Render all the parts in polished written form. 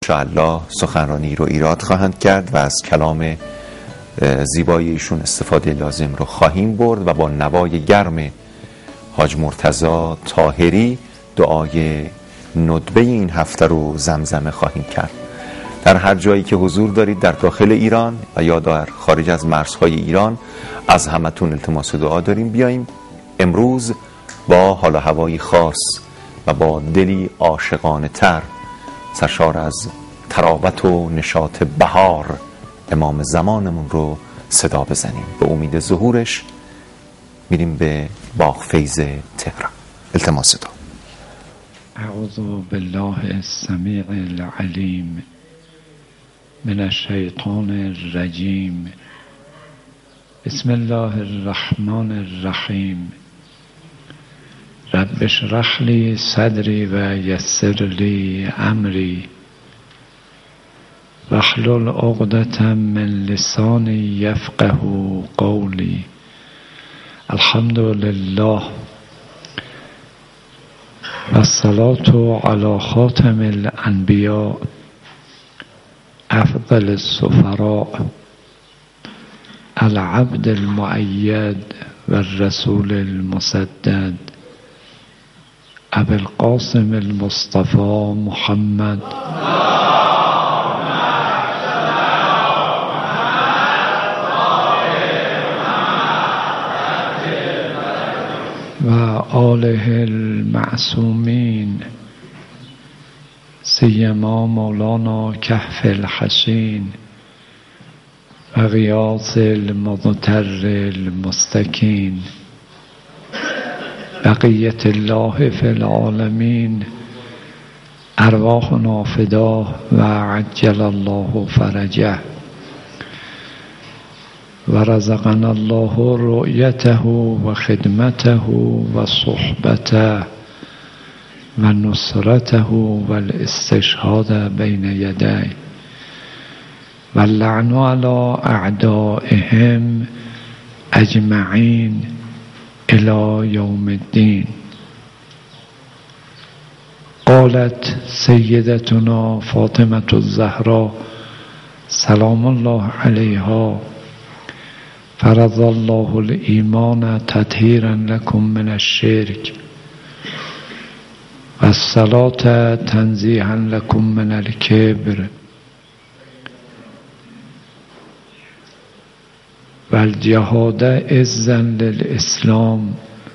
انشاءالله سخنرانی رو ایراد خواهند کرد و از کلام زیبای ایشون استفاده لازم رو خواهیم برد و با نوای گرم حاج مرتضی طاهری دعای ندبه این هفته رو زمزمه خواهیم کرد. در هر جایی که حضور دارید در داخل ایران و یا در خارج از مرزهای ایران از همتون التماس دعا داریم بیاییم امروز با حال و هوایی خاص و با دلی عاشقانه تر سرشار از تراوت و نشاط بهار امام زمانمون رو صدا بزنیم. به امید ظهورش میریم به باغ فیض تهران. التماس دعا. اعوذ بالله السمیع العلیم من الشیطان الرجیم. بسم الله الرحمن الرحیم. رب اشرح لی صدری و یسر لی امری واحلل عقدة من لسانی یفقه قولی. الحمد لله والصلاة علی خاتم الانبیاء افضل السفراء العبد المؤید والرسول المسدد ابی القاسم المصطفى محمد و آله المعصومین سیما مولانا کهف الحسین و غیاث المضطر المستکین بقیت الله فی العالمین ارواحنا فداه و عجل الله فرجه و رزقنا الله رؤیته و خدمته و صحبته و نصرته و الاستشهاد بین یدیه و اللعن علی اعدائهم اجمعین الی یوم الدین. قالت سیدتنا فاطمة الزهرا سلام الله علیها فرض الله الایمان تطهیرا لکم من الشرک و الصلاة تنزیها لکم من الکبر و الجهاد عزا للاسلام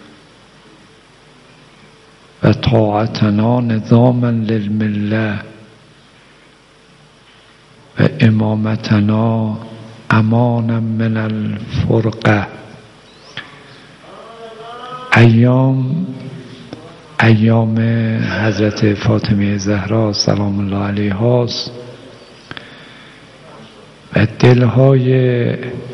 و طاعتنا نظاما للمله و امامتنا امانا من الفرقه. ایام حضرت فاطمه زهرا سلام الله علیها است و دلهای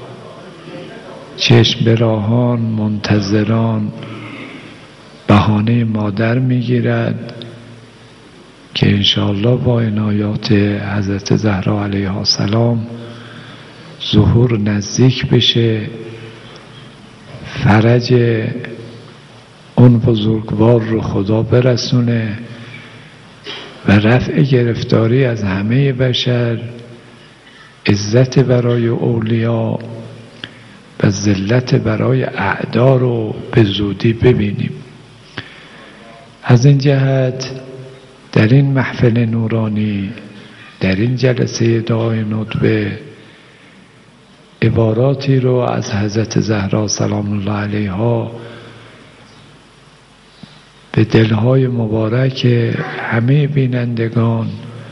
چشم براهان منتظران بهانه مادر میگیرد که انشاءالله با عنایات حضرت زهرا علیها السلام ظهور نزدیک بشه، فرج اون بزرگوار رو خدا برسونه و رفع گرفتاری از همه بشر، عزت برای اولیا و ذلت برای اعدا رو به زودی ببینیم. از این جهت در این محفل نورانی، در این جلسه دعای ندبه، عباراتی رو از حضرت زهرا سلام الله علیها به دلهای مبارک همه بینندگان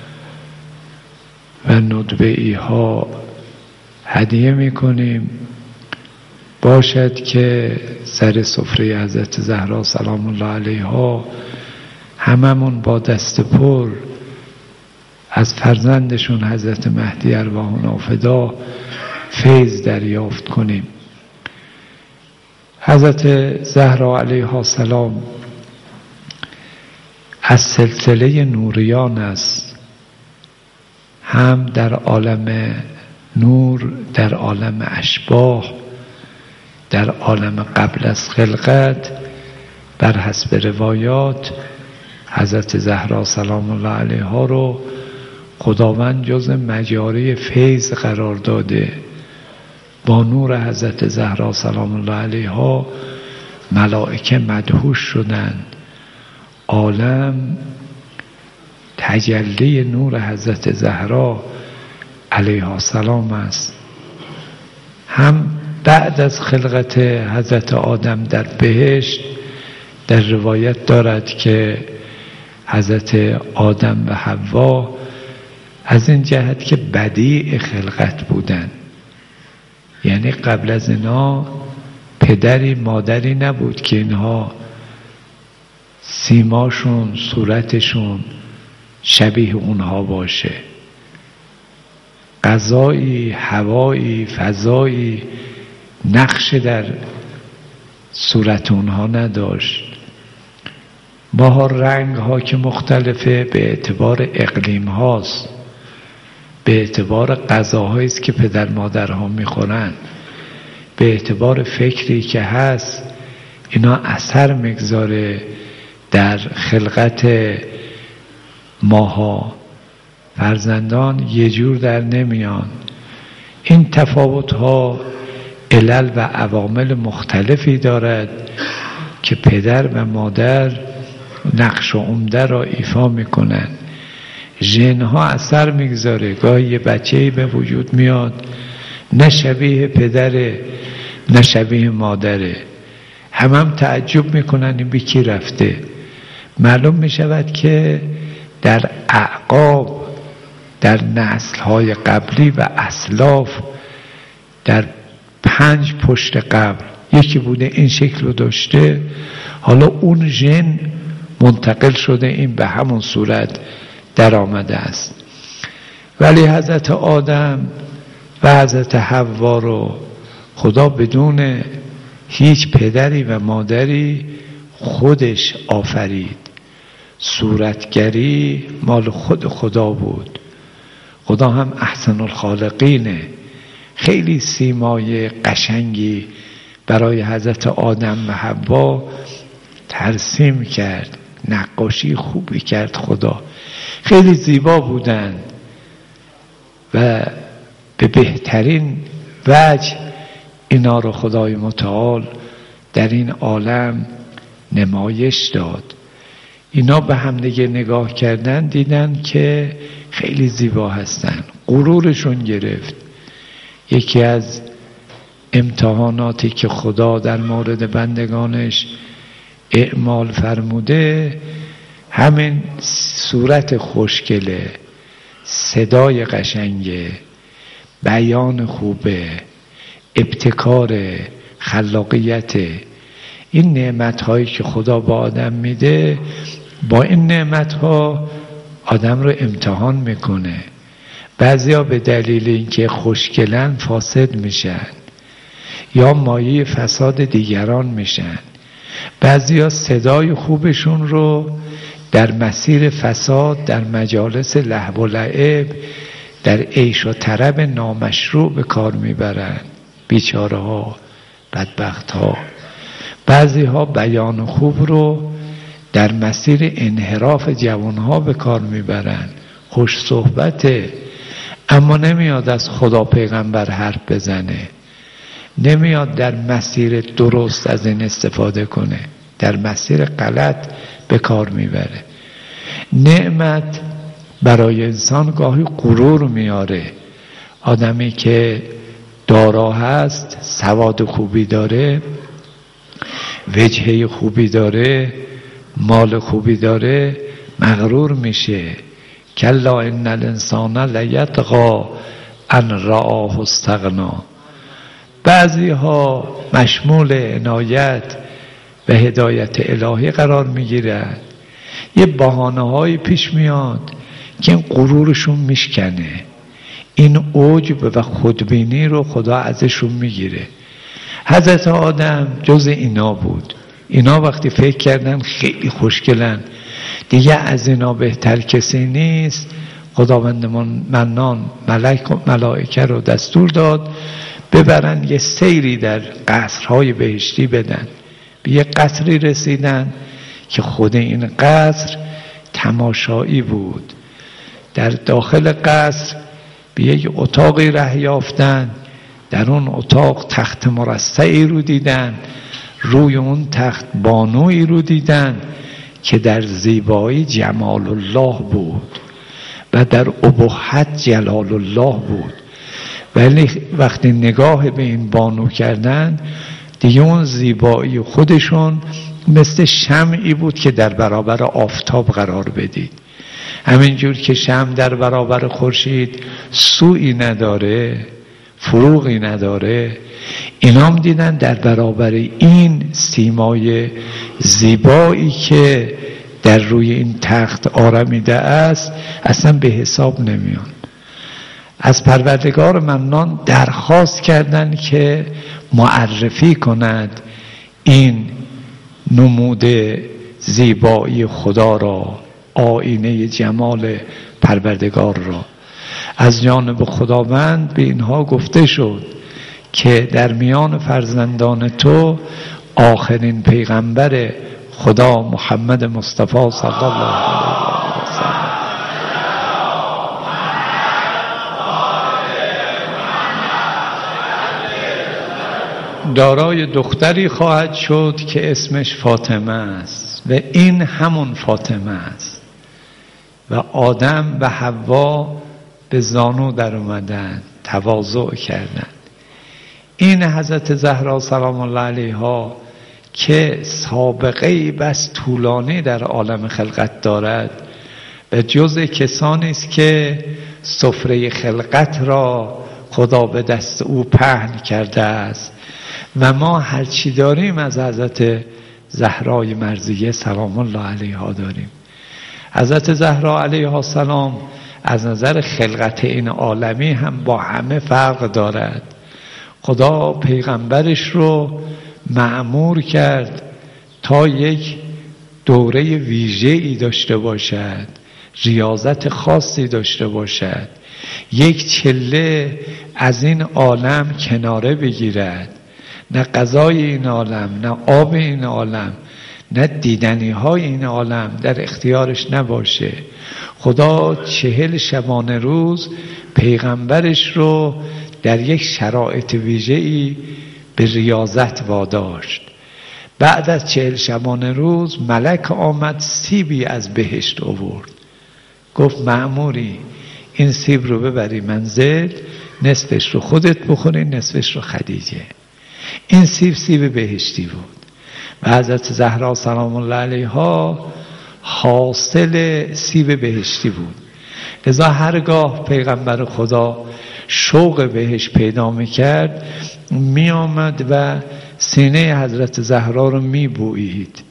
و ندبه‌ای ها هدیه میکنیم، باشد که سر سفره حضرت زهرا سلام الله علیها هممون با دست پر از فرزندشون حضرت مهدی ارواحنا فدا فیض دریافت کنیم. حضرت زهرا علیها السلام از سلسله نوریان است، هم در عالم نور، در عالم اشباح، در عالم قبل از خلقت. بر حسب روایات حضرت زهرا سلام الله علیها رو خداوند جز مجاری فیض قرار داده. با نور حضرت زهرا سلام الله علیها ملائکه مدهوش شدند. عالم تجلی نور حضرت زهرا علیها السلام است. هم بعد از خلقت حضرت آدم در بهشت در روایت دارد که حضرت آدم و حوا از این جهت که بدیع خلقت بودند، یعنی قبل از اینا پدری مادری نبود که اینها سیماشون صورتشون شبیه اونها باشه. غذایی، هوایی، فضایی نقش در صورت اونها نداشت. ماها رنگ ها که مختلفه به اعتبار اقلیم هاست، به اعتبار غذاهایی است که پدر مادرها میخورن، به اعتبار فکری که هست، اینا اثر میگذاره در خلقت ماها. فرزندان یه جور در نمیان. این تفاوت ها علل و عوامل مختلفی دارد که پدر و مادر نقش عمده را ایفا میکنن. ژن ها اثر میگذاره. گاهی یه بچه‌ای به وجود میاد نه شبیه پدره نه شبیه مادره، هم تعجب میکنن این به کی رفته. معلوم میشود که در اعقاب، در نسل‌های قبلی و اسلاف، در 5 پشت قبل یکی بوده این شکل رو داشته، حالا اون ژن منتقل شده این به همون صورت در آمده است. ولی حضرت آدم و حضرت حوا رو خدا بدون هیچ پدری و مادری خودش آفرید. صورتگری مال خود خدا بود. خدا هم احسن الخالقینه. خیلی سیمای قشنگی برای حضرت آدم و حوا ترسیم کرد، نقاشی خوبی کرد خدا. خیلی زیبا بودند و به بهترین وجه اینا رو خدای متعال در این عالم نمایش داد. اینا به هم دیگه نگاه کردن، دیدن که خیلی زیبا هستن. غرورشون گرفت. یکی از امتحاناتی که خدا در مورد بندگانش اعمال فرموده همین صورت خوشگله، صدای قشنگه، بیان خوبه، ابتکار، خلاقیت. این نعمت‌هایی که خدا با آدم میده، با این نعمت‌ها آدم رو امتحان میکنه. بعضیا به دلیل اینکه خوشگلن فاسد میشن یا مایه فساد دیگران میشن. بعضیا صدای خوبشون رو در مسیر فساد، در مجالس لهو و لعب، در عیش و طرب نامشروع به کار میبرن. بیچاره ها، بدبخت ها. بعضی ها بیان خوب رو در مسیر انحراف جوان ها به کار میبرن. خوش صحبته اما نمیاد از خدا پیغمبر حرف بزنه، نمیاد در مسیر درست از این استفاده کنه، در مسیر غلط به کار میبره. نعمت برای انسان گاهی غرور میاره. آدمی که دارا هست، سواد خوبی داره، وجهه خوبی داره، مال خوبی داره، مغرور میشه. کلا ان الانسان لیطغی ان رآه استغنا. بعضی ها مشمول عنایت و هدایت الهی قرار میگیرن. یه بهانه هایی پیش میاد که این غرورشون میشکنه. این عجب و خودبینی رو خدا ازشون میگیره. حضرت آدم جز اینا بود. اینا وقتی فکر کردن خیلی خوشگلن، دیگه از اینا بهتر کسی نیست، خداوند منان ملائکه رو دستور داد ببرن یه سیری در قصرهای بهشتی بدن. به یه قصری رسیدن که خود این قصر تماشایی بود. در داخل قصر به یک اتاقی ره یافتند. در اون اتاق تخت مرصعی رو دیدن، روی اون تخت بانویی رو دیدن که در زیبایی جمال الله بود و در ابهت جلال الله بود. ولی وقتی نگاه به این بانو کردن دیگه اون زیبایی خودشون مثل شمعی بود که در برابر آفتاب قرار بدید. همینجور که شمع در برابر خورشید سویی نداره، فروغی نداره، اینام دیدن در برابر این سیمای زیبایی که در روی این تخت آرمیده است اصلا به حساب نمیان. از پروردگار منان درخواست کردند که معرفی کند این نمود زیبایی خدا را، آینه جمال پروردگار را. از جانب خداوند به اینها گفته شد که در میان فرزندان تو آخرین پیغمبر خدا محمد مصطفی صلی الله علیه و سلم دارای دختری خواهد شد که اسمش فاطمه است و این همون فاطمه است. و آدم و حوا به زانو در اومدن، تواضع کردن. این حضرت زهرا سلام الله علیها که سابقه بس طولانی در عالم خلقت دارد و جزء کسانی است که سفره خلقت را خدا به دست او پهن کرده است و ما هرچی داریم از حضرت زهرای مرضیه سلام الله علیها داریم. حضرت زهرا علیها السلام از نظر خلقت این عالمی هم با همه فرق دارد. خدا پیغمبرش رو مأمور کرد تا یک دوره ویژه‌ای داشته باشد، ریاضت خاصی داشته باشد، یک چله از این عالم کناره بگیرد، نه غذای این عالم، نه آب این عالم، نه دیدنی های این عالم در اختیارش نباشه. خدا 40 شبانه روز پیغمبرش رو در یک شرایط ویژه‌ای به ریاضت واداشت. بعد از 40 شبانه روز ملک آمد سیبی از بهشت آورد، گفت مأموری این سیب رو ببری منزل، نصفش رو خودت بخوری، نصفش رو خدیجه. این سیب بهشتی بود و حضرت زهرا سلام الله علیها حاصل سیب بهشتی بود. لذا هرگاه پیغمبر خدا شوق بهش پیدا میکرد میآمد و سینه حضرت زهرا رو میبویید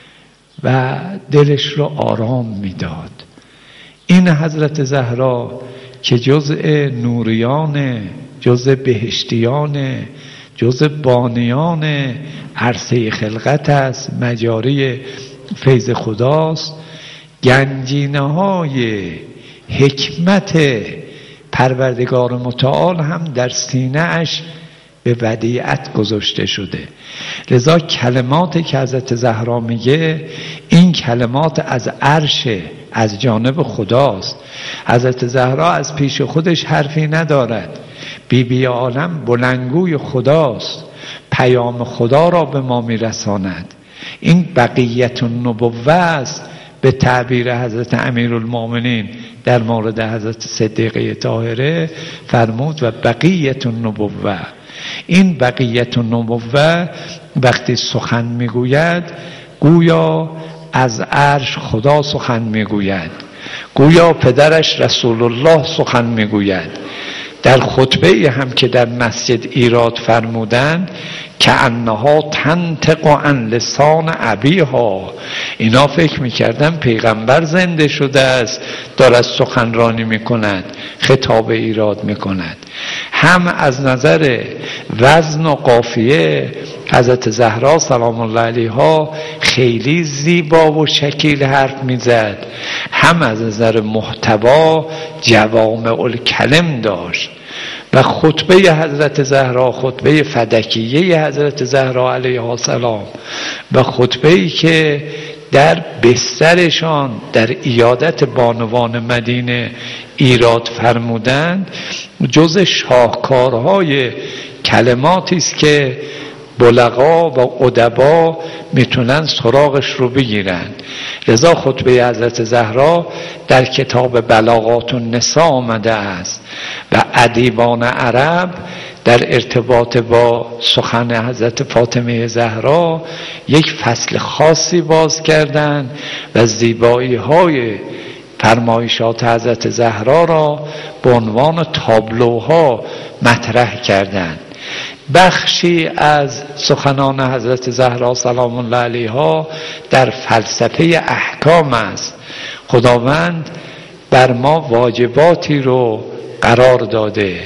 و دلش رو آرام میداد. این حضرت زهرا که جزء نوریان، جزء بهشتیان، جزء بانیان عرصه خلقت است، مجاری فیض خداست، گنجینه های حکمت پروردگار متعال هم در سینه اش به ودیعت گذاشته شده. لذا کلماتی که حضرت زهرا میگه این کلمات از عرش، از جانب خداست. حضرت زهرا از پیش خودش حرفی ندارد، بی عالم بلندگوی خداست، پیام خدا را به ما میرساند. این بقیت النبوه است به تعبیر حضرت امیرالمؤمنین در مورد حضرت صدیقه طاهره فرمود و بقیت النبوه. این بقیت النبوه وقتی سخن میگوید گویا از عرش خدا سخن میگوید، گویا پدرش رسول الله سخن میگوید. در خطبه هم که در مسجد ایراد فرمودند که انها تنطق عن لسان ابیها، اینا فکر میکردن پیغمبر زنده شده است دارد سخنرانی میکند، خطاب ایراد میکند. هم از نظر وزن و قافیه حضرت زهرا سلام الله علیها خیلی زیبا و شکیل حرف میزد، هم از نظر محتوا جوامع الکلم داشت. و خطبه حضرت زهرا، خطبه فدکیه حضرت زهرا علیها السلام و خطبه‌ای که در بسترشان در عیادت بانوان مدینه ایراد فرمودند، جز شاهکارهای کلماتی است که بلغا و ادبا میتونن سراغش رو بگیرن. لذا خطبه حضرت زهرا در کتاب بلاغات النساء آمده است و ادیبان عرب در ارتباط با سخن حضرت فاطمه زهرا یک فصل خاصی باز کردند و زیبایی های فرمایشات حضرت زهرا را به عنوان تابلوها مطرح کردند. بخشی از سخنان حضرت زهرا سلام الله علیها در فلسفه احکام است. خداوند بر ما واجباتی رو قرار داده،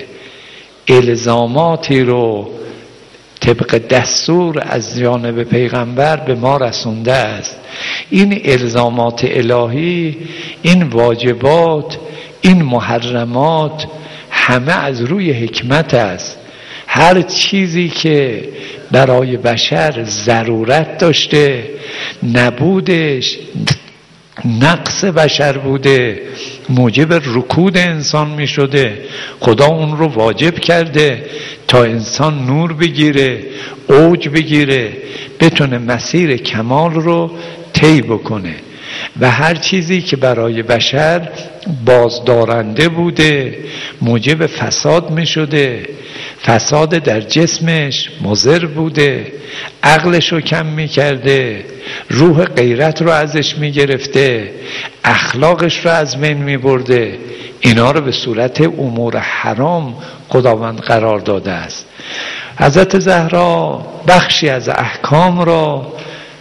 الزاماتی رو طبق دستور از جانب پیغمبر به ما رسونده است. این الزامات الهی، این واجبات، این محرمات همه از روی حکمت است. هر چیزی که برای بشر ضرورت داشته، نبودش نقص بشر بوده، موجب رکود انسان می شده، خدا اون رو واجب کرده تا انسان نور بگیره، اوج بگیره، بتونه مسیر کمال رو طی بکنه. و هر چیزی که برای بشر بازدارنده بوده، موجب فساد می شده، فساد در جسمش مضر بوده، عقلش رو کم می کرده، روح غیرت رو ازش می گرفته، اخلاقش رو از بین می برده، اینا رو به صورت امور حرام خداوند قرار داده است. حضرت زهرا بخشی از احکام را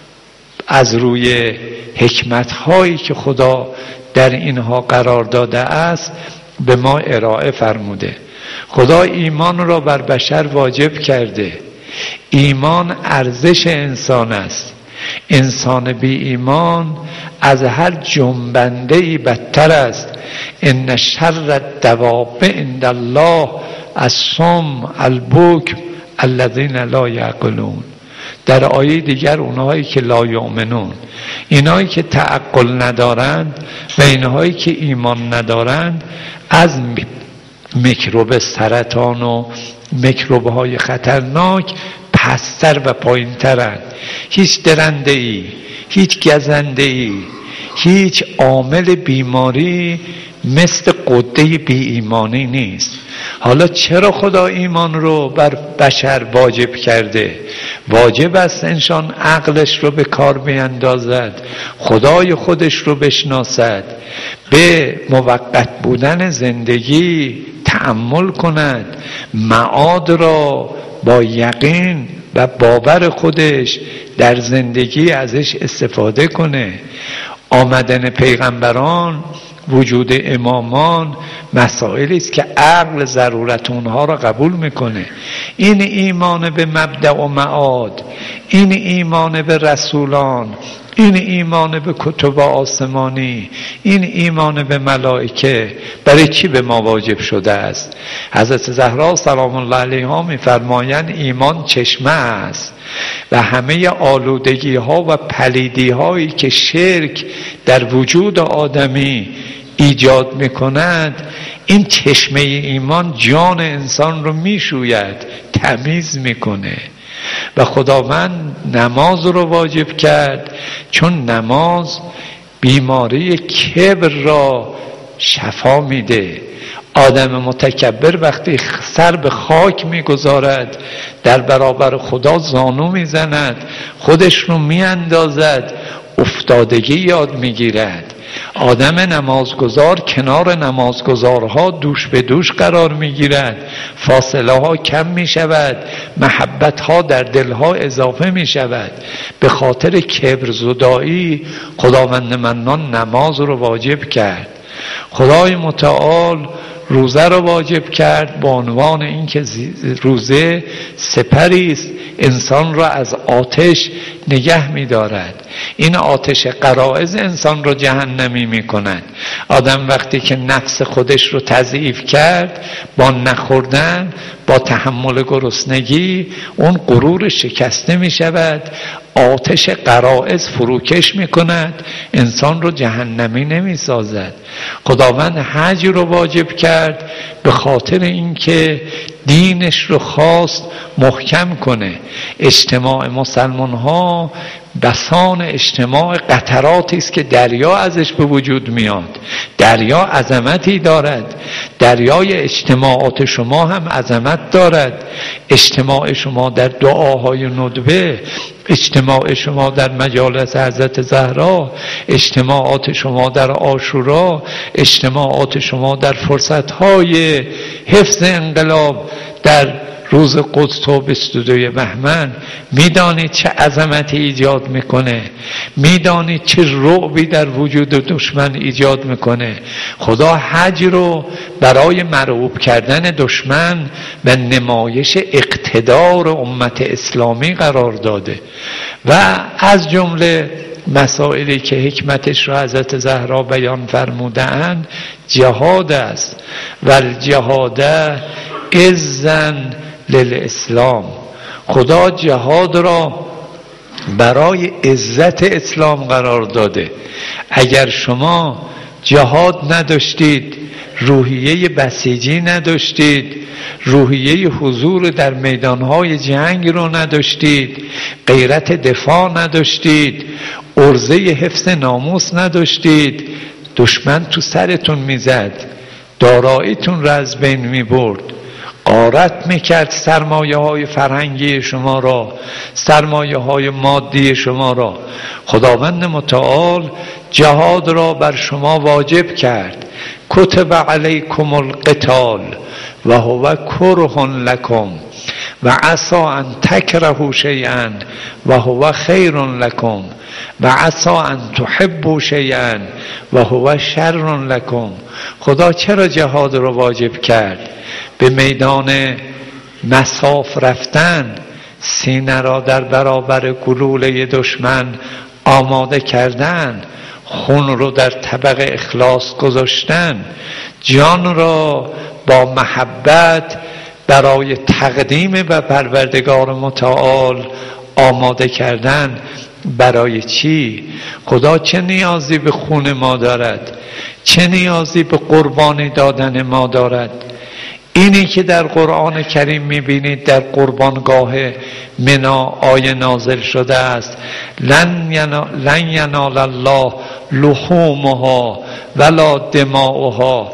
از روی حکمت‌هایی که خدا در اینها قرار داده است به ما ارائه فرموده. خدا ایمان را بر بشر واجب کرده. ایمان ارزش انسان است. انسان بی ایمان از هر جنبنده‌ای بدتر است. ان شر الدواب عند الله الصم البکم الذین لا یعقلون. در آیه دیگر اونهایی که لا یؤمنون، اینهایی که تعقل ندارند و اینهایی که ایمان ندارند از میکروب سرطان و میکروب‌های خطرناک پستر و پایین‌ترند. هیچ درنده‌ای، هیچ گزنده‌ای، هیچ عامل بیماری مثل قده بی ایمانی نیست. حالا چرا خدا ایمان رو بر بشر واجب کرده؟ واجب است انسان عقلش رو به کار بیندازد، خدای خودش رو بشناسد، به موقت بودن زندگی تأمل کند، معاد را با یقین و باور خودش در زندگی ازش استفاده کنه. آمدن پیغمبران، وجود امامان مسائلی است که عقل ضرورت اونها را قبول میکنه. این ایمان به مبدأ و معاد، این ایمان به رسولان، این ایمان به کتب آسمانی، این ایمان به ملائکه برای چی به ما واجب شده است؟ حضرت زهرا سلام الله علیها میفرمایند ایمان چشمه است و همه آلودگی ها و پلیدی هایی که شرک در وجود آدمی ایجاد میکند، این چشمه ایمان جان انسان رو میشوید، تمیز میکنه. و خداوند نماز رو واجب کرد چون نماز بیماری کبر را شفا میده. آدم متکبر وقتی سر به خاک میگذارد، در برابر خدا زانو میزند، خودش رو میاندازد، افتادگی یاد میگیرد. آدم نمازگزار کنار نمازگزارها دوش به دوش قرار میگیرد، فاصله ها کم میشود، محبت ها در دلها اضافه میشود. به خاطر کبر زدایی خداوند منان نماز رو واجب کرد. خدای متعال روزه را واجب کرد به عنوان اینکه روزه سپری است انسان را از آتش نگه می‌دارد. این آتش غرایز انسان را جهنمی می‌کند. آدم وقتی که نفس خودش رو تضعیف کرد با نخوردن، با تحمل گرسنگی، اون غرور شکسته می‌شود، آتش غرایز فروکش می‌کند، انسان رو جهنمی نمی‌سازد. خداوند حج رو واجب کرد به خاطر اینکه دینش رو خواست محکم کنه. اجتماع مسلمان ها بسان اجتماع قطراتی است که دریا ازش به وجود میاد. دریا عظمتی دارد. دریای اجتماعات شما هم عظمت دارد. اجتماع شما در دعاهای ندبه، اجتماع شما در مجالس حضرت زهرا، اجتماعات شما در عاشورا، اجتماعات شما در فرصتهای حفظ انقلاب در روز قدس و 22 بهمن، میدانید چه عظمتی ایجاد میکنه، میدانید چه رعبی در وجود دشمن ایجاد میکنه. خدا حج رو برای مرعوب کردن دشمن و نمایش اقتدار امت اسلامی قرار داده و از جمله مسائلی که حکمتش را حضرت زهرا بیان فرمودند جهاد است. و الجهاد اذن للاسلام. خدا جهاد را برای عزت اسلام قرار داده. اگر شما جهاد نداشتید، روحیه بسیجی نداشتید، روحیه حضور در میدانهای جنگ رو نداشتید، غیرت دفاع نداشتید، عرضه حفظ ناموس نداشتید، دشمن تو سرتون میزد، داراییتون را از بین میبرد، غارت میکرد سرمایه های فرهنگی شما را، سرمایه های مادی شما را. خداوند متعال جهاد را بر شما واجب کرد. کتب علیکم القتال و هو کره لکم و عسى ان تکرهوا شیئا و هو خیر لکم و عسى ان تحبوا شیئا و هو شر لکم. خدا چرا جهاد را واجب کرد؟ به میدان مصاف رفتن، سینه را در برابر گلوله دشمن آماده کردن، خون رو در طبق اخلاص گذاشتن، جان را با محبت برای تقدیم به پروردگار متعال آماده کردن. برای چی؟ خدا چه نیازی به خون ما دارد؟ چه نیازی به قربانی دادن ما دارد؟ اینی که در قرآن کریم میبینید در قربانگاه منا آیه نازل شده است: لن ینال الله لحومها ولا دماؤها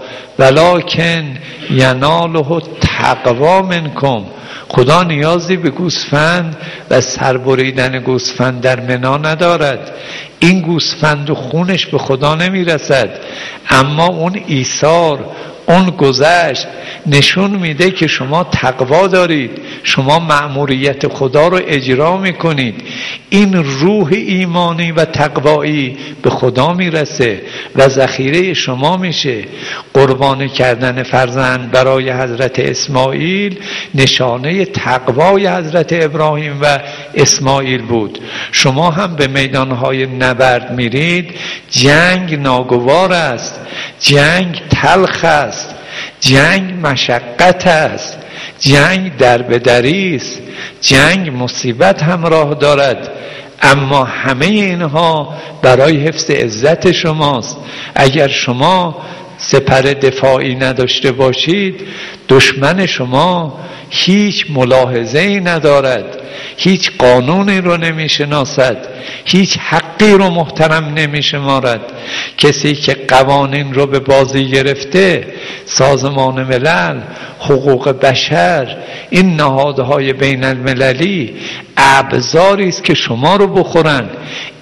ولکن یناله التقوی منکم. خدا نیازی به گوسفند و سربریدن گوسفند در منا ندارد. این گوسفند و خونش به خدا نمیرسد، اما اون ایثار، اون گذشت نشون میده که شما تقوا دارید، شما مأموریت خدا رو اجرا میکنید. این روح ایمانی و تقوایی به خدا میرسه و ذخیره شما میشه. قربانی کردن فرزند برای حضرت اسماعیل نشانه تقوای حضرت ابراهیم و اسماعیل بود. شما هم به میدانهای نبرد میرید، جنگ ناگوار است، جنگ تلخ است، جنگ مشقت است، جنگ دربدری است، جنگ مصیبت همراه دارد، اما همه اینها برای حفظ عزت شماست. اگر شما سپر دفاعی نداشته باشید، دشمن شما هیچ ملاحظه‌ای ندارد، هیچ قانونی رو نمیشناسد، هیچ حقی رو محترم نمیشمارد. کسی که قوانین رو به بازی گرفته، سازمان ملل، حقوق بشر، این نهادهای بین المللی ابزاری است که شما رو بخورن.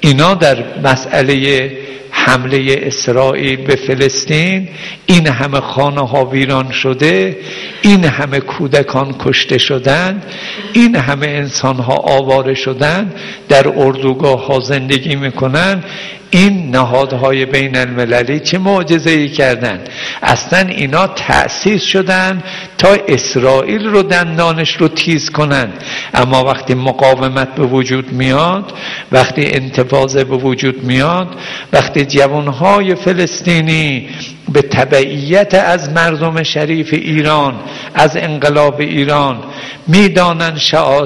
اینا در مسئله حمله اسرائیل به فلسطین، این همه خانه ها ویران شده، این همه کودکان کشته شدند، این همه انسان ها آواره شدند، در اردوگاه ها زندگی میکنن. این نهادهای بین المللی چه معجزه‌ای کردن؟ اصلا اینا تأسیس شدن تا اسرائیل رو دندانش رو تیز کنن. اما وقتی مقاومت به وجود میاد، وقتی انتفاضه به وجود میاد، وقتی جوانهای فلسطینی به تبعیت از مردم شریف ایران، از انقلاب ایران میدانن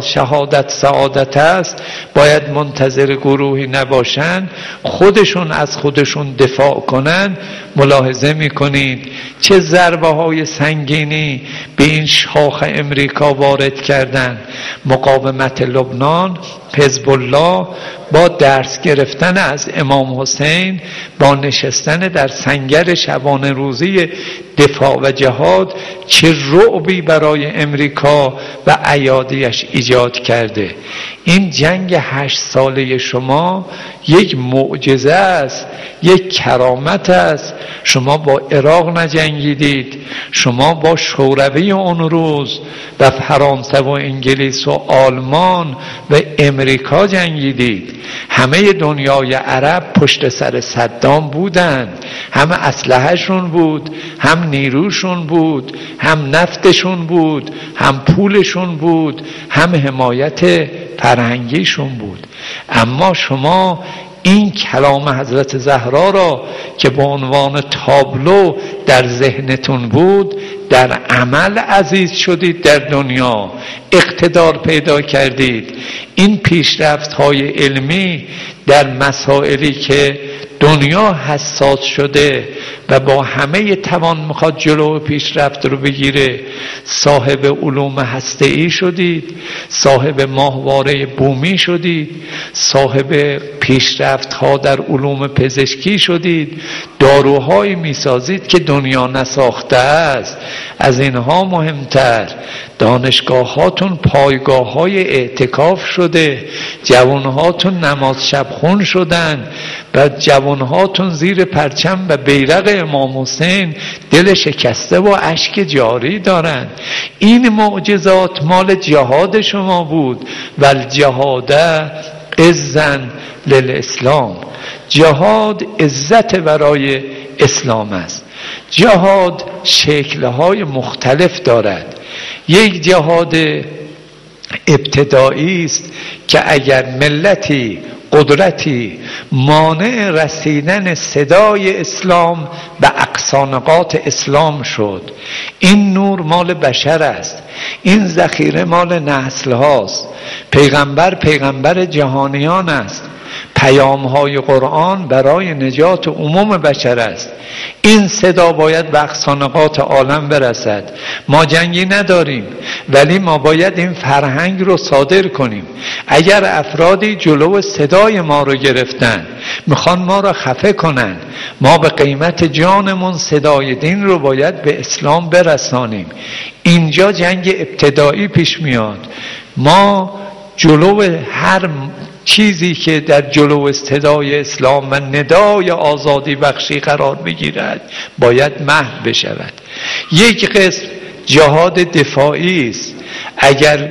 شهادت سعادت است، باید منتظر گروهی نباشن، خودشون از خودشون دفاع کنن. ملاحظه میکنید چه ضربه های سنگینی به این شاخ امریکا وارد کردن. مقاومت لبنان، حزب الله با درس گرفتن از امام حسین، با نشستن در سنگر شبانه روزی دفاع و جهاد، چه رعبی برای امریکا و ایادیش ایجاد کرده. این جنگ 8 ساله شما یک معجزه است، یک کرامت است. شما با عراق نجنگیدید، شما با شوروی اون روز و فرانسه و انگلیس و آلمان و امریکا جنگیدید. همه دنیای عرب پشت سر صدام بودند، هم اسلحه‌شون بود، هم نیروشون بود، هم نفتشون بود، هم پولشون بود، هم حمایت فرهنگیشون بود. اما شما این کلام حضرت زهرا را که به عنوان تابلو در ذهنتون بود، در عمل عزیز شدید، در دنیا اقتدار پیدا کردید. این پیشرفت‌های علمی در مسائلی که دنیا حساس شده و با همه توان میخواد جلو پیشرفت رو بگیره، صاحب علوم هسته‌ای شدید، صاحب ماهواره بومی شدید، صاحب پیشرفت ها در علوم پزشکی شدید، داروهایی میسازید که دنیا نساخته است. از اینها مهمتر دانشگاه هاتون پایگاه های اعتکاف شده، جوان هاتون نماز شب خون شدن و جوان هاتون زیر پرچم و بیرق امام حسین دل شکسته و اشک جاری دارند. این معجزات مال جهاد شما بود. و الجهاد عزن للاسلام، جهاد عزت برای اسلام است. جهاد شکل‌های مختلف دارد. یک جهاد ابتدایی است که اگر ملتی قدرتی مانع رسیدن صدای اسلام به اقصانقاط اسلام شد، این نور مال بشر است، این ذخیره مال نسل هاست. پیغمبر جهانیان است. پیام‌های قرآن برای نجات عموم بشر است. این صدا باید به اقصانقاط عالم برسد. ما جنگی نداریم، ولی ما باید این فرهنگ رو صادر کنیم. اگر افرادی جلو صدای ما رو گرفتن، میخوان ما رو خفه کنن، ما به قیمت جانمون صدای دین رو باید به اسلام برسانیم. اینجا جنگ ابتدایی پیش میاد. ما جلو هر چیزی که در جلو صدای اسلام و ندای آزادی بخشی قرار بگیرد باید محو بشود. یک قسم جهاد دفاعی است. اگر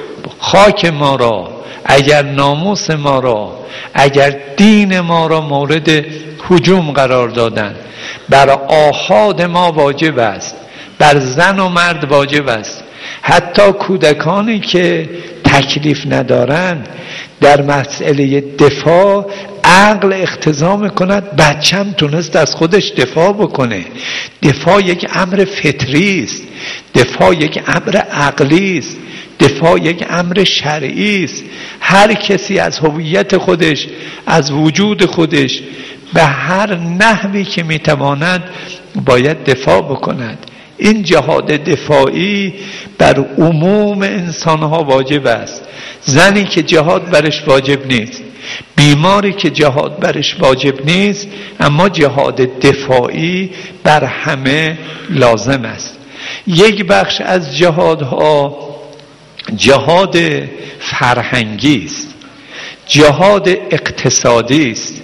خاک ما را، اگر ناموس ما را، اگر دین ما را مورد هجوم قرار دادن، بر آحاد ما واجب است، بر زن و مرد واجب است. حتی کودکانی که تکلیف ندارند در مسئله دفاع عقل اقتضا میکند بچم تونست از خودش دفاع بکنه. دفاع یک امر فطری است، دفاع یک امر عقلی است، دفاع یک امر شرعی است. هر کسی از هویت خودش، از وجود خودش به هر نحوی که میتواند باید دفاع بکند. این جهاد دفاعی بر عموم انسانها واجب است. زنی که جهاد برش واجب نیست، بیماری که جهاد برش واجب نیست، اما جهاد دفاعی بر همه لازم است. یک بخش از جهادها جهاد فرهنگی است. جهاد اقتصادی است،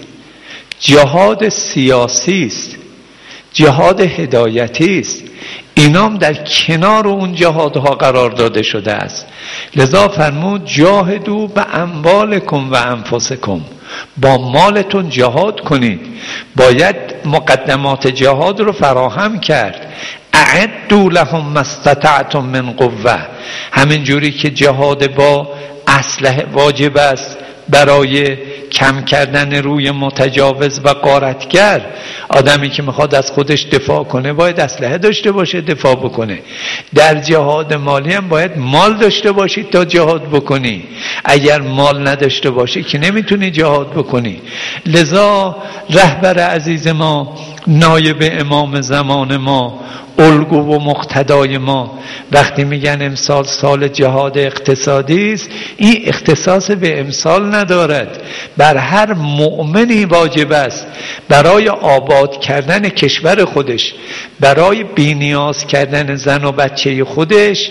جهاد سیاسی است، جهاد هدایتی است. اینام در کنار اون جهادها قرار داده شده است. لذا فرمود جاهدوا باموالکم و انفسکم، با مالتون جهاد کنید. باید مقدمات جهاد رو فراهم کرد. اعدوا لهم ما استطعتم من قوه، همین جوری که جهاد با اسلحه واجب است برای کم کردن روی متجاوز و غارتگر. آدمی که میخواد از خودش دفاع کنه باید اسلحه داشته باشه دفاع بکنه. در جهاد مالی هم باید مال داشته باشی تا جهاد بکنی. اگر مال نداشته باشی که نمیتونی جهاد بکنی. لذا رهبر عزیز ما، نایب امام زمان ما، الگو و مقتدای ما، وقتی میگن امسال سال جهاد اقتصادی است، این اختصاص به امسال ندارد. بر هر مؤمنی واجب است برای آباد کردن کشور خودش، برای بی‌نیاز کردن زن و بچه خودش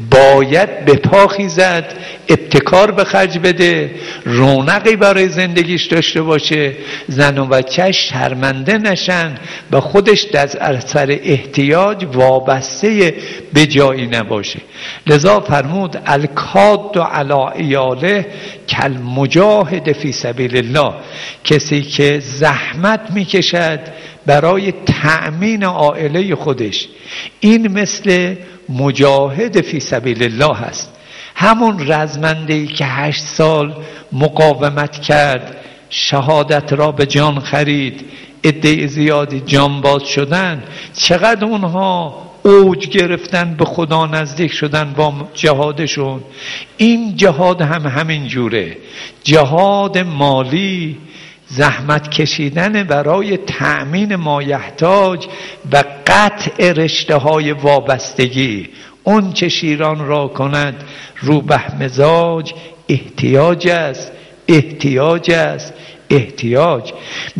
باید به پا خیزد، ابتکار به خرج بده، رونقی برای زندگیش داشته باشه، زن و بچهش شرمنده نشن و در از اثر احتیاج وابسته به جایی نباشه. لذا فرمود الکاد علی عیاله کالمجاهد فی سبیل الله، کسی که زحمت میکشد برای تأمین عائله خودش، این مثل مجاهد فی سبیل الله هست. همون رزمنده‌ای که 8 سال مقاومت کرد، شهادت را به جان خرید، عده زیادی جانباز شدن، چقدر اونها اوج گرفتن، به خدا نزدیک شدن با جهادشون. این جهاد هم همین جوره، جهاد مالی، زحمت کشیدن برای تأمین مایحتاج و قطع رشته های وابستگی. اون چه شیران را کند روبه مزاج، احتیاج است، احتیاج است، احتیاج.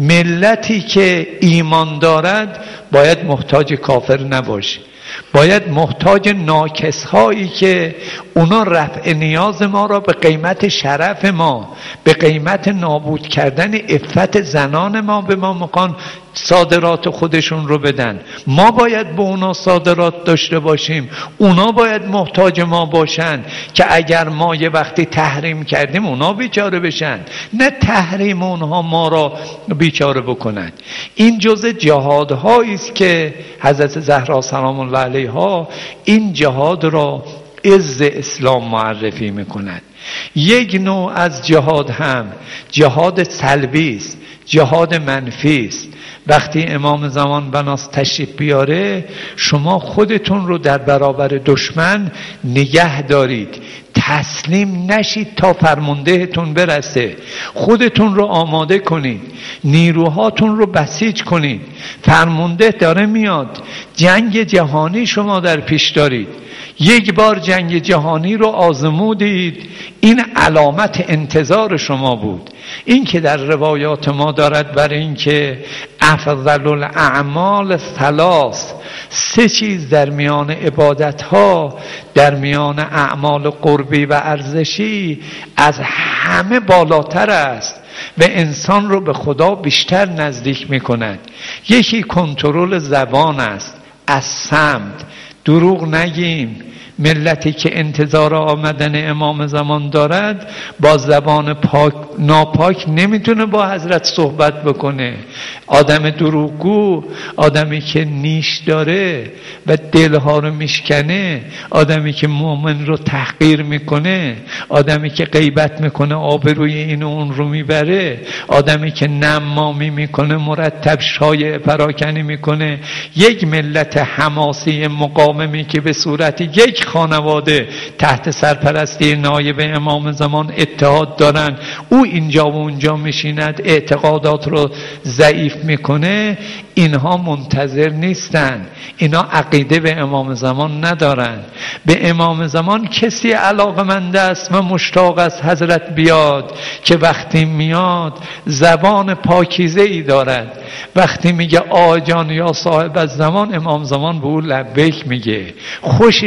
ملتی که ایمان دارد باید محتاج کافر نباشه، باید محتاج ناکس هایی که اونا رفع نیاز ما را به قیمت شرف ما، به قیمت نابود کردن عفت زنان ما به ما میخوان صادرات خودشون رو بدن. ما باید به اونا صادرات داشته باشیم، اونا باید محتاج ما باشن که اگر ما یه وقتی تحریم کردیم اونا بیچاره بشن، نه تحریم اونها ما را بیچاره بکنن. این جزء جهادهایی است که حضرت زهرا سلام الله علیها این جهاد را عز اسلام معرفی میکند. یک نوع از جهاد هم جهاد سلبی است، جهاد منفی است. وقتی امام زمان بناس تشریف بیاره، شما خودتون رو در برابر دشمن نگه دارید، تسلیم نشید تا فرماندهتون برسه، خودتون رو آماده کنید، نیروهاتون رو بسیج کنید. فرمانده داره میاد، جنگ جهانی شما در پیش دارید. یک بار جنگ جهانی رو آزمودید، این علامت انتظار شما بود. این که در روایات ما دارد برای این که افضل الاعمال ثلاث، 3 چیز در میان عبادتها، در میان اعمال قربی و ارزشی از همه بالاتر است و انسان رو به خدا بیشتر نزدیک می کند. یکی کنترل زبان است، از صمت، دروغ نگیم. ملتی که انتظار آمدن امام زمان دارد با زبان ناپاک نمیتونه با حضرت صحبت بکنه. آدم دروغگو، آدمی که نیش داره و دلها رو میشکنه، آدمی که مؤمن رو تحقیر میکنه، آدمی که غیبت میکنه آبروی این و اون رو میبره، آدمی که نمامی میکنه، مرتب شایعه پراکنی میکنه. یک ملت حماسی مقاومی که به صورت یک خانواده تحت سرپرستی نایب امام زمان اتحاد دارن، او اینجا و اونجا میشیند اعتقادات رو ضعیف میکنه، اینها منتظر نیستن، اینا عقیده به امام زمان ندارن. به امام زمان کسی علاقمند است و مشتاق است حضرت بیاد که وقتی میاد زبان پاکیزه ای دارد. وقتی میگه آجان یا صاحب از زمان، امام زمان به او لبیک میگه، خوشش میاد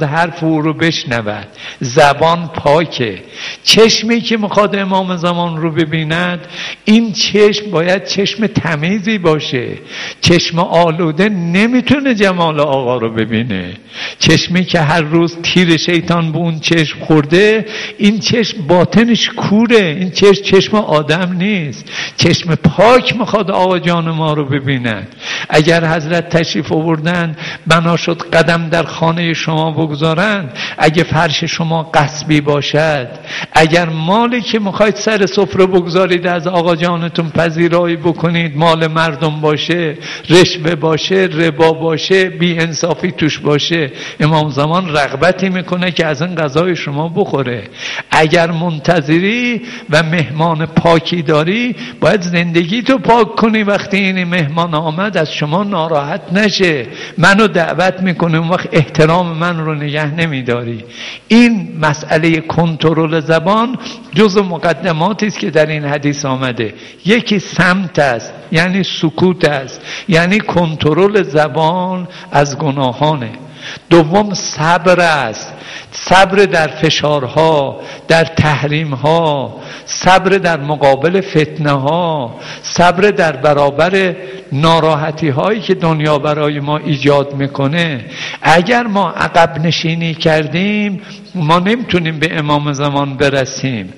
میاد حرف او رو بشنود. زبان پاکه. چشمی که میخواد امام زمان رو ببیند، این چشم باید چشم تمیزی باشه. چشم آلوده نمیتونه جمال آقا رو ببینه. چشمی که هر روز تیر شیطان به اون چشم خورده، این چشم باطنش کوره. این چشم آدم نیست. چشم پاک میخواد آقا جان ما رو ببیند. اگر حضرت تشریف آوردن بنا شد قدم در خانه شما بگذارند، اگه فرش شما قصبی باشد، اگر مالی که میخواید سر سفره بگذارید از آقا جانتون پذیرایی بکنید مال مردم باشه، رشوه باشه، ربا باشه، بی انصافی توش باشه، امام زمان رغبتی میکنه که از این غذای شما بخوره. اگر منتظری و مهمان پاکی داری، باید زندگی تو پاک کنی. وقتی این مهمان آمد از شما ناراحت نشه، منو دعوت میکنه، اون وقت احترام من رو نگه نمیداری. این مسئله کنترل زبان جز مقدماتی است که در این حدیث آمده. یکی صمت است، یعنی سکوت است، یعنی کنترل زبان از گناهانه. دوم صبر است، صبر در فشارها، در تحریمها، صبر در مقابل فتنه ها، صبر در برابر ناراحتی هایی که دنیا برای ما ایجاد میکنه. اگر ما عقب نشینی کردیم ما نمیتونیم به امام زمان برسیم.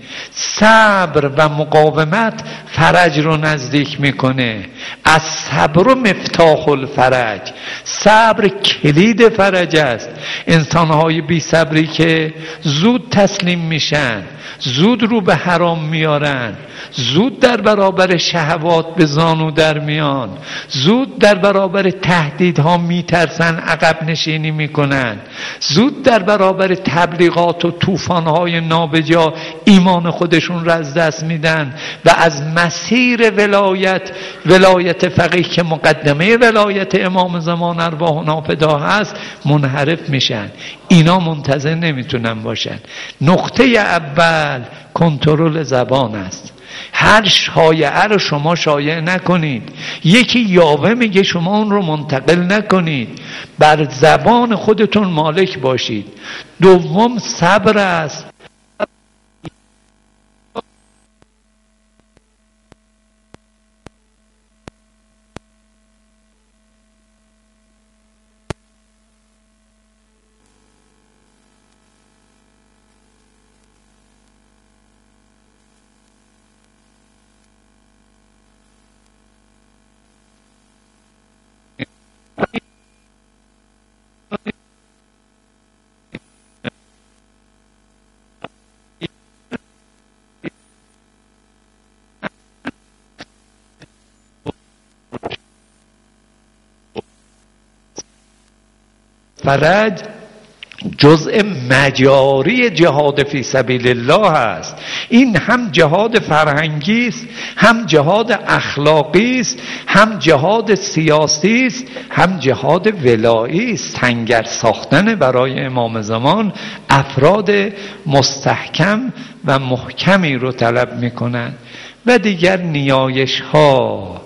صبر و مقاومت فرج رو نزدیک میکنه. از صبر و مفتاح الفرج، صبر کلید فرج است. انسانهای بی صبری که زود تسلیم میشن، زود رو به حرام میارن، زود در برابر شهوات به زانو در میان، زود در برابر تهدیدها میترسن، عقب نشینی میکنن، زود در برابر تبلیغات و طوفانهای نابجا ایمان خودشون را از دست میدن و از مسیر ولایت فقیه که مقدمه ولایت امام زمان ارواحنا فدا هست منحرف میشن. اینا منتظر نمیتونن باشن. نقطه اول کنترل زبان است. هر شایعه رو شما شایع نکنید. یکی یاوه میگه شما اون رو منتقل نکنید. بر زبان خودتون مالک باشید. دوم صبر است. فرج جزء مجاری جهاد فی سبیل الله است. این هم جهاد فرهنگی است، هم جهاد اخلاقی است، هم جهاد سیاسی است، هم جهاد ولایی است. سنگر ساختن برای امام زمان افراد مستحکم و محکمی رو طلب میکنند. و دیگر نیایش ها،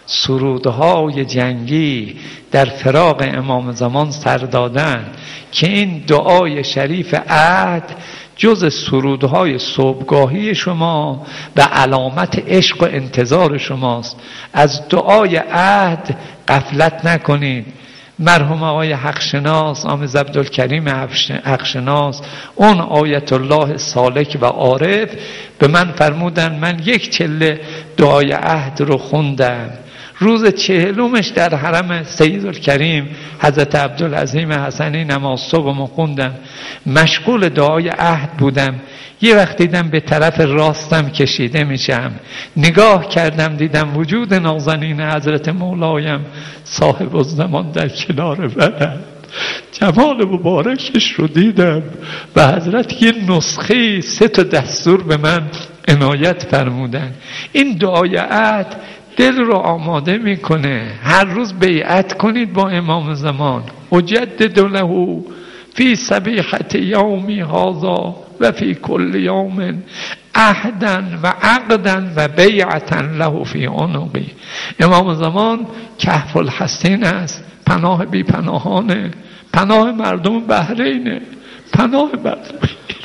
سرودهای جنگی در فراق امام زمان سر دادن که این دعای شریف عهد جز سرودهای صبحگاهی شما و علامت عشق و انتظار شماست. از دعای عهد غفلت نکنید. مرحوم آقای حقشناس آمز عبدالکریم حقشناس، اون آیت الله سالک و عارف، به من فرمودن من یک چله دعای عهد رو خوندم. روز 40مش در حرم سیدالکریم حضرت عبدالعظیم حسنی نماز صبحمو خوندم. مشغول دعای عهد بودم. یه وقت دیدم به طرف راستم کشیده میشم، نگاه کردم دیدم وجود نازنین حضرت مولایم صاحب الزمان در کنار بلد. جمال مبارکش رو دیدم و حضرت یه نسخه 3 دستور به من عنایت فرمودن. این دعای عهد دل رو آماده میکنه. هر روز بیعت کنید با امام زمان. اجدد له فی صبیحة یومی هذا و فی کل یوم عهدا و عقدا و بیعتا له فی عنقی. امام زمان کهف الحسین است، پناه بی پناهانه، پناه مردم بحرینه. پناه مردم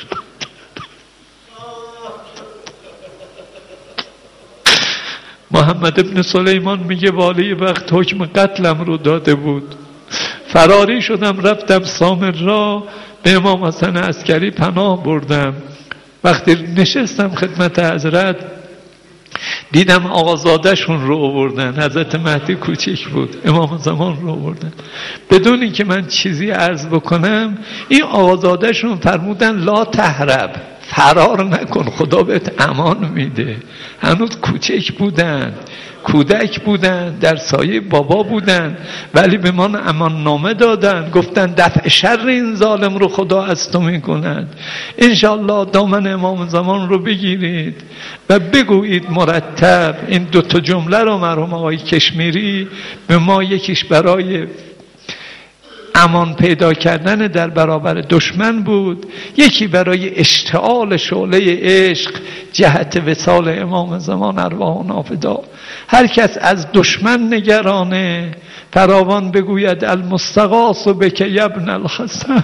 محمد ابن سلیمان میگه والی وقت حکم قتلم رو داده بود، فراری شدم رفتم سامرا، به امام حسن عسکری پناه بردم. وقتی نشستم خدمت حضرت دیدم آقازادهشون رو آوردن، حضرت مهدی کوچیک بود، امام زمان رو آوردن. بدون اینکه من چیزی عرض بکنم این آقازادهشون فرمودن لا تهرب، فرار نکن، خدا بهت امان میده. هنوز کوچک بودن، کودک بودن، در سایه بابا بودن، ولی به من امان نامه دادن، گفتن دفع شر این ظالم رو خدا از تو میکند. انشالله دامن امام زمان رو بگیرید و بگویید مرتب این دوتا جمله رو. مرحوم آقای کشمیری به ما یکیش برای امان پیدا کردن در برابر دشمن بود، یکی برای اشتعال شعله عشق جهت وصال امام زمان ارواحنا فدا. هر کس از دشمن نگرانه فراوان بگوید المستغاث بک یا ابن الحسن.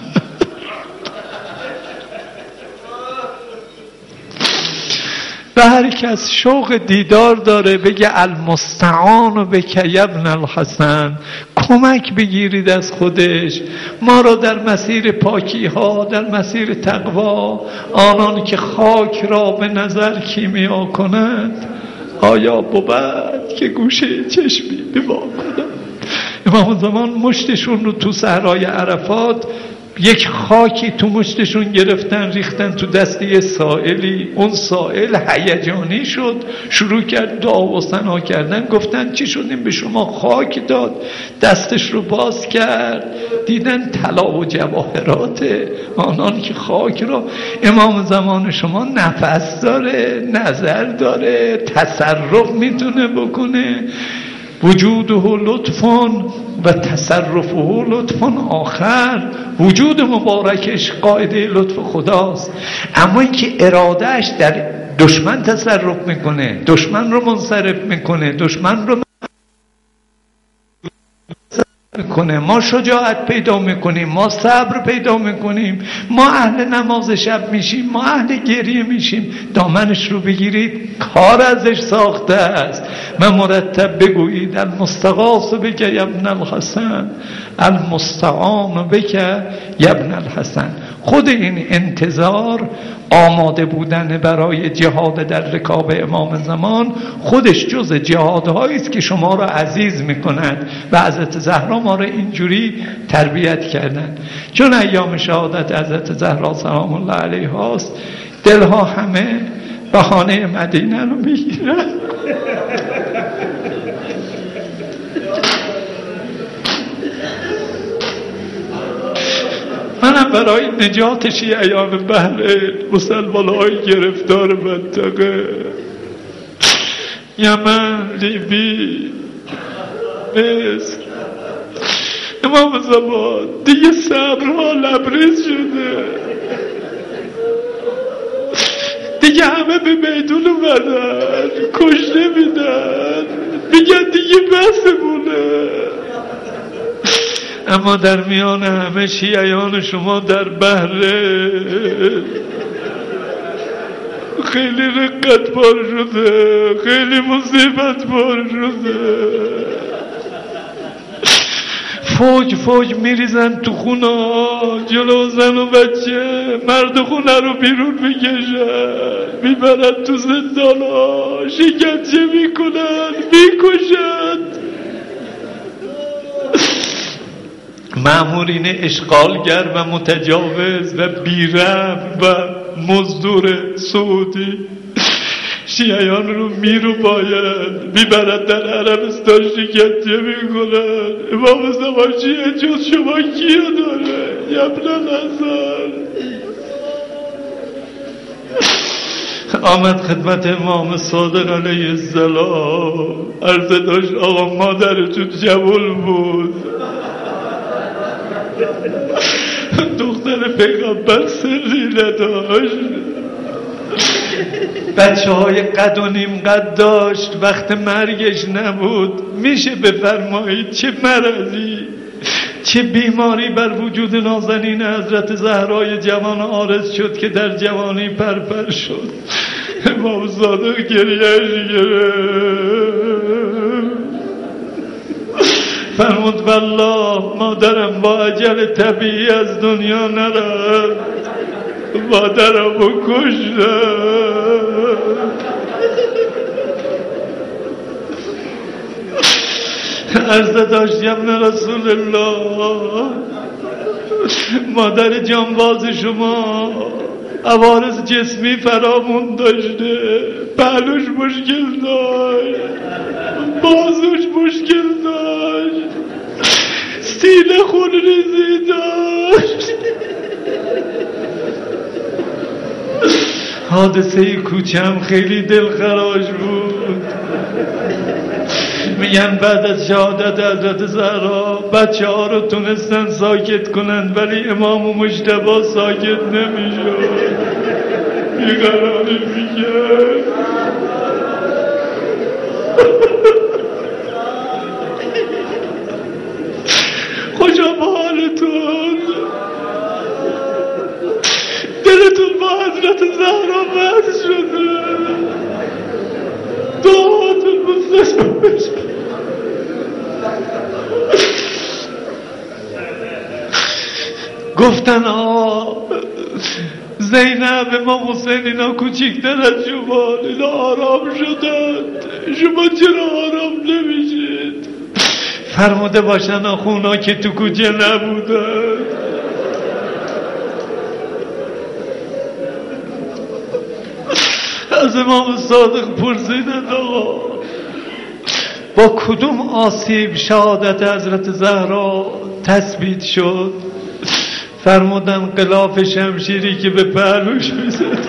و هر کس شوق دیدار داره بگه المستعان بک یا ابن الحسن، کمک بگیرید از خودش. ما را در مسیر پاکی ها، در مسیر تقوا، آنان که خاک را به نظر کیمیا کنند، آیا بود که گوشه چشمی به ما کنند. امام زمان مشتشون رو تو صحرای عرفات یک خاکی تو مشتشون گرفتن ریختن تو دستی سائلی. اون سائل هیجانی شد، شروع کرد دعا و ثنا کردن. گفتن چی شدیم به شما خاک داد؟ دستش رو باز کرد، دیدن طلا و جواهرات. آنان که خاک رو، امام زمان شما نفس داره، نظر داره، تصرف میتونه بکنه. وجوده لطفون و تصرفه لطفون آخر. وجود مبارکش قاعده لطف خداست، اما اینکه ارادهش در دشمن تصرف میکنه، دشمن رو منصرف میکنه، دشمن رو کنه. ما شجاعت پیدا میکنیم، ما صبر پیدا میکنیم، ما اهل نماز شب میشیم، ما اهل گریه میشیم. دامنش رو بگیرید، کار ازش ساخته است. من مرتب بگویید المستغاث بک یا ابن الحسن، المستعان بک یا ابن الحسن. خود این انتظار، آماده بودن برای جهاد در رکاب امام زمان، خودش جز جهادهایی است که شما را عزیز میکند و حضرت زهرا ما را اینجوری تربیت کردن. چون ایام شهادت حضرت زهرا سلام الله علیها است، دلها همه بهانه مدینه رو میگیرن. منم برای نجات شیعیان بحرین، مسلمان‌های گرفتار منطقه یمن، لیبی، مصر، امام زمان دیگه صبرها لبریز شده، دیگه همه به میدون اومدن، کشته میدن، میگن دیگه بسمونه. اما در میان همه شیعیان شما در بحرین خیلی رقت بار شده، خیلی مصیبت بار شده. فوج فوج میریزن تو خونه، جلو زن و بچه، مرد خونه رو بیرون میکشن، میبرن تو زندان ها، شکنجه میکنن، میکشن. مأمورین اشغالگر و متجاوز و بیرحم و مزدور سعودی شیعیان رو باید میبرن در عربستان، شکنجه میکنن. امام زمان شیعه جز شما کیو داره؟ یا ابن الحسن. آمد خدمت امام صادق علیه السلام، عرض داشت آقا مادرتون جوول بود، دختر پیغمبر سری نداشت، بچه های قد و نیم قد داشت، وقت مرگش نبود، میشه بفرمایید چه مرضی چه بیماری بر وجود نازنین حضرت زهرای جوان عارض شد که در جوانی پرپر شد. امام صادق گریه‌اش گرفت، فرمود والله مادرم با اجل طبیعی از دنیا نرفت، مادرم رو کشتن. عرض داشتیم رسول الله، مادر جانباز شما عوارض جسمی فرامون داشته، پهلوش مشکل داشت، بازوش مشکل داشت، سینه خون ریزی داشت. حادثه کوچم خیلی دلخراش بود. میگن بعد از شهادت حضرت زهرا بچه ها رو تونستن ساکت کنند، ولی امام و مجتبی ساکت نمیشد، بیقراری میگه. خوشا به حالتون، دلتون با حضرت زهرا بس شده، دعاتون مستجاب بشه. گفتن زینب امام حسین اینا کوچیک‌تر از شما، اینا آرام شدن، شما چرا آرام نمیشید؟ فرموده باشن آخونا که تو کوچه نبودن. از امام صادق پرسیدن آقا با کدوم آسیب شهادت حضرت زهرا تثبیت شد؟ فرمودن غلاف شمشیری که به پهلوش میزد.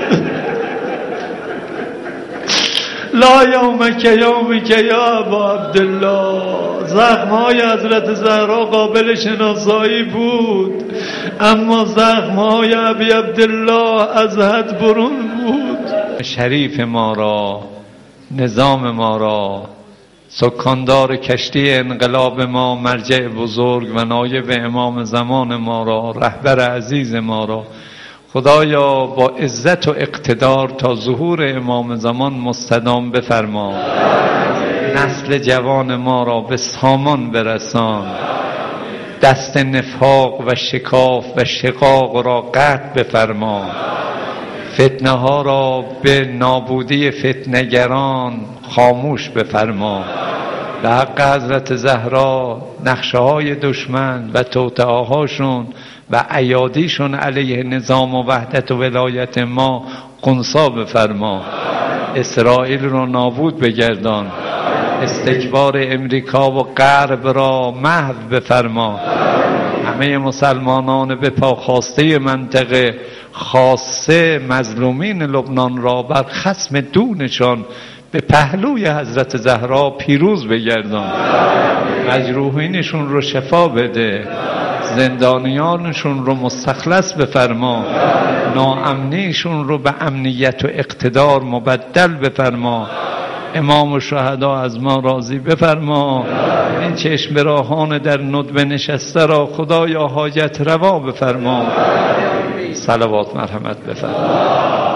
لا یومک یومک یا ابا عبدالله. زخمهای حضرت زهرا قابل شناسایی بود، اما زخمهای ابی عبدالله از حد برون بود. شریف ما را، نظام ما را، سکاندار کشتی انقلاب ما، مرجع بزرگ و نایب امام زمان ما را، رهبر عزیز ما را خدایا با عزت و اقتدار تا ظهور امام زمان مستدام بفرما. نسل جوان ما را به سامان برسان، دست نفاق و شکاف و شقاق را قطع بفرما، فتنه ها را به نابودی فتنگران خاموش بفرما. به حق حضرت زهرا نقشه های دشمن و توطئه‌هاشون و ایادیشون علیه نظام و وحدت و ولایت ما خنثی بفرما. اسرائیل را نابود بگردان، استکبار امریکا و غرب را محو بفرما. همه مسلمانان به پا خواسته منطقه، خاصه مظلومین لبنان را بر خصم دونشان به پهلوی حضرت زهرا پیروز بگردان. مجروحینشون رو شفا بده، زندانیانشون رو مستخلص بفرما، ناامنیشون رو به امنیت و اقتدار مبدل بفرما. امام الشهدا از ما راضی بفرما. این چشم براهان در ندبه نشسته را خدایا حاجت روا بفرما. صلوات مرحمت بفرما.